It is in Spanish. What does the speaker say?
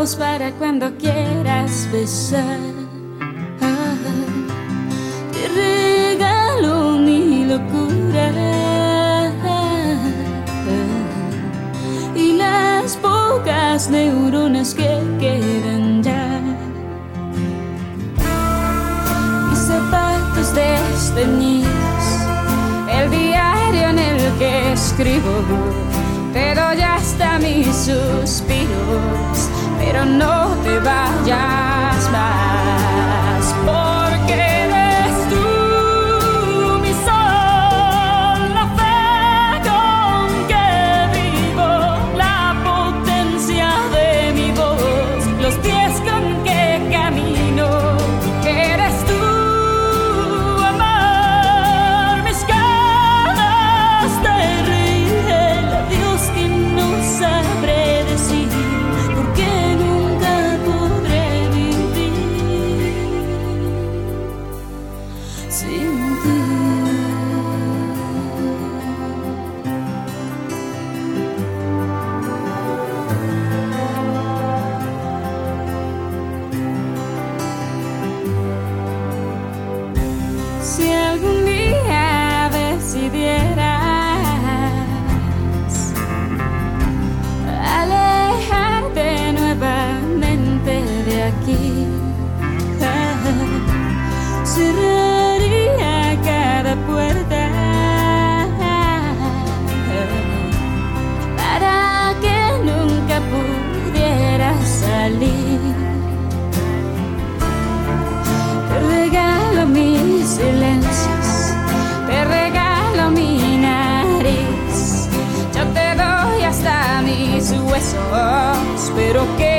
manos para cuando quieras besar. Te regalo mi locura y las pocas neuronas que quedan ya. Mis zapatos desteñidos, el diario en el que escribo, te doy hasta mis suspiros, pero no te vayas más, porque eres tú mi sol, la fe con que vivo, la potencia de mi voz, los pies con que camino. Eres tú, amor, mis ganas de reír, el adiós que no sabré decir, porque nunca podré vivir sin ti. Si algún día decidieras alejarte nuevamente de aquí, cerraría cada puerta para que nunca pudieras salir. Te regalo mis silencios, te regalo mi nariz, yo te doy hasta mis huesos, pero que